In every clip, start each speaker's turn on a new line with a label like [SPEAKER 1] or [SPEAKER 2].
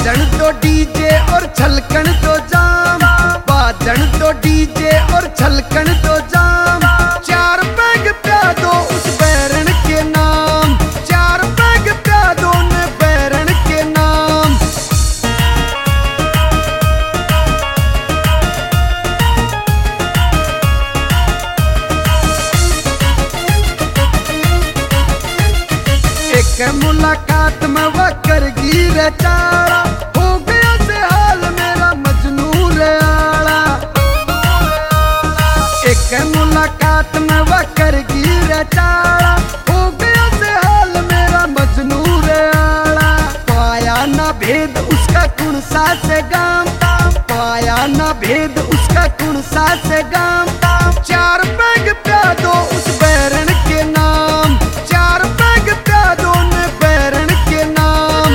[SPEAKER 1] बाजन तो डीजे और छलकन तो जाम, बाजन तो डीजे और छलकन तो जाम। चार पैग प्या दो उस बैरन के नाम, चार पैग प्या दो ने बैरन के नाम। एक मुलाकात में वह करगी रे चारा, हो गया से हाल मेरा मजनू रे आला। एक मुलाकात में वह करगी रे चारा, हो गया से हाल मेरा मजनू रे आला। पाया ना भेद उसका कुण सा से गाम, पाया ना भेद उसका कुण सा से गाम। चार पैग प्या दो उस बैरन के नाम, चार पैग प्या दो ने बैरन के नाम।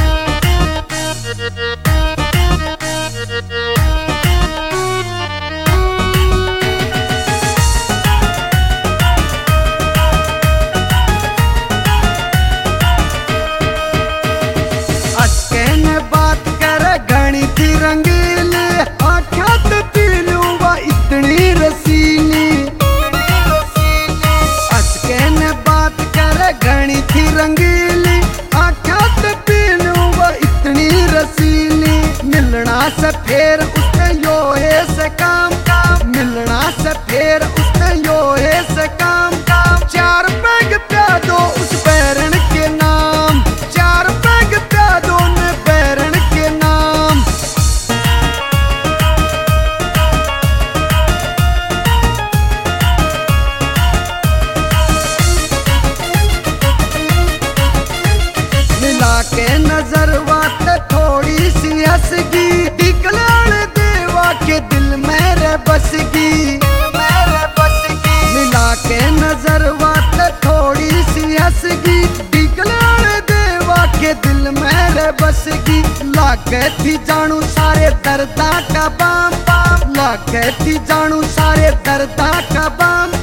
[SPEAKER 1] अटके ने बात करे घनी थी रंगीली, आँखों तो पीलू वा इतनी रसीली। अटके ने बात करे घनी थी रंगीली, आँखों तो पीलू वा इतनी रसीली। मिलना से फिर उसने योहे से काम, मिलना से फिर उसने योहे से काम। चार पैग प्या दो उस बैरन के नाम, चार पैग प्या दो ने बैरन के नाम। मिला के नजर बात थोड़ी सी हंसगी, दिखलाल देवा के दिल मेरे बसगी। मिला के नजर बात थोड़ी सी हंसगी, दिखलाल देवा के दिल मेरे बसगी। लागे थी जानू सारे दर्दा का बाम, लागे थी जानू सारे दर्दा का बाम।